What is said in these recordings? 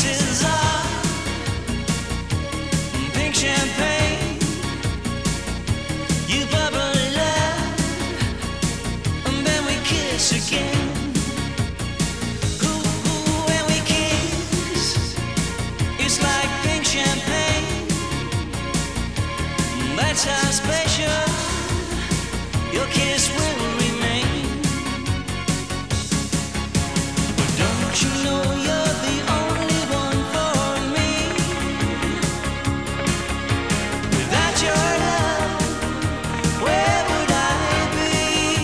kisses are pink champagne. You bubble up, and then we kiss again. Ooh, when we kiss, it's like pink champagne. That's how special your kiss will remain. But don't you know you're the only one for me? Without your love, where would I be?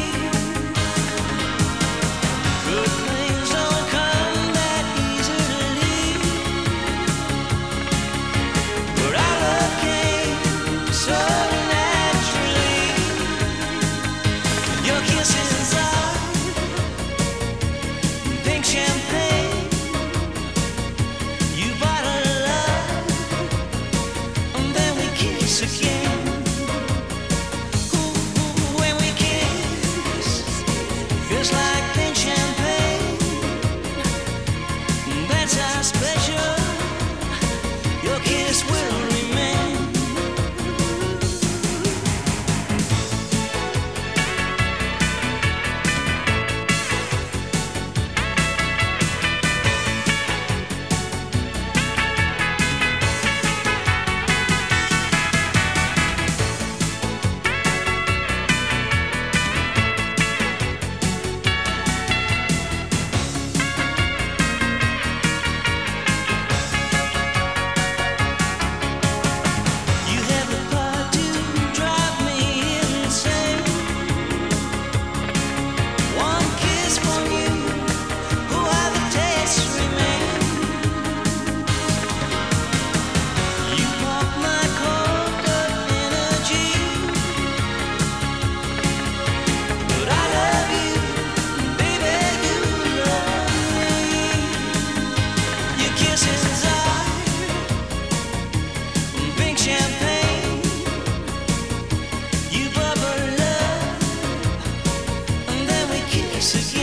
Good things don't come that easily, but our love came so naturally. Your kisses are pink champagne. You bottle up, and then we kiss again. Ooh, when we kiss, feels like pink champagne. That's how special your kiss will remain. You have the power to drive me insane. One kiss from you, while the taste remain. You pop my corked up energy, but I love you, baby, you love me. Your kisses are pink champagne. You bubble up, and then we kiss again.